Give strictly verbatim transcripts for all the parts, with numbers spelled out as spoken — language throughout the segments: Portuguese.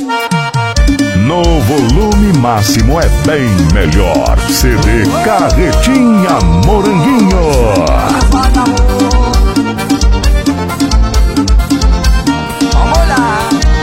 No volume máximo é bem melhor. C D Carretinha Moranguinho. Vamos lá.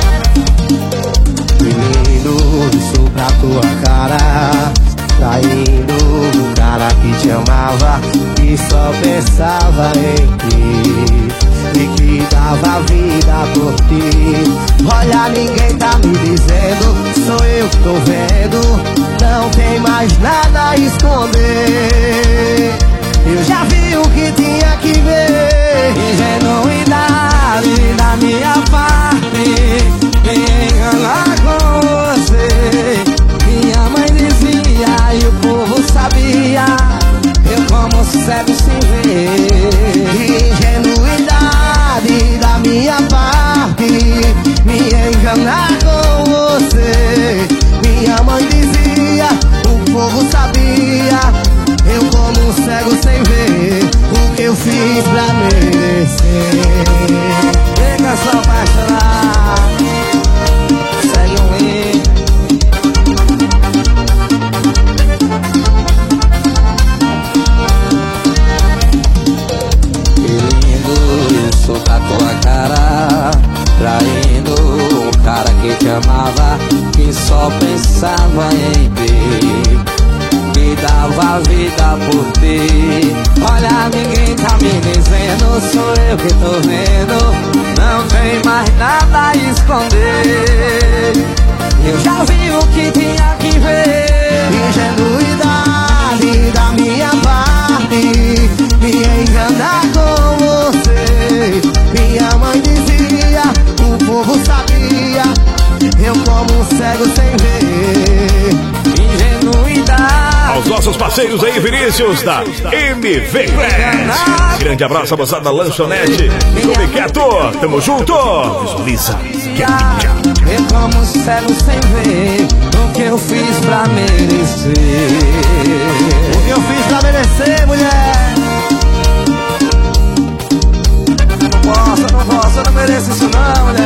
Menino, isso pra tua cara. Traindo o cara que te amava e só pensava em ti e que dava vida por ti. Olha, ninguém tá me dizendo, sou eu que tô vendo. Não tem mais nada a esconder. Eu já vi o que tinha que ver. Ingenuidade da minha parte, me enganar com você. Minha mãe dizia e o povo sabia, eu como cego sem ver. Ingenuidade da minha parte, me enganar com você. Minha mãe dizia, o povo sabia, eu como cego sem ver. O que eu fiz pra merecer? Pega só pra chorar, segue um hino. Isso pra tua cara, traindo um cara que te amava, que só pensava em ti, que dava vida por ti. Olha, ninguém tá me dizendo, sou eu que tô vendo. Não tem mais nada a esconder. Eu já vi o que tinha que ver. Ingenuidade da minha parte, me enganar com você. Minha mãe dizia, o povo sabia, eu como cego sem ver. Ingenuidade. Aos nossos parceiros aí, Vinícius da M V Press. Grande abraço, moçada da lanchonete. Come quieto, tamo junto. Visualiza, eu como cego sem ver. O que eu fiz pra merecer? O que eu fiz pra merecer, mulher? Eu não posso, eu não posso, eu não mereço isso não, mulher.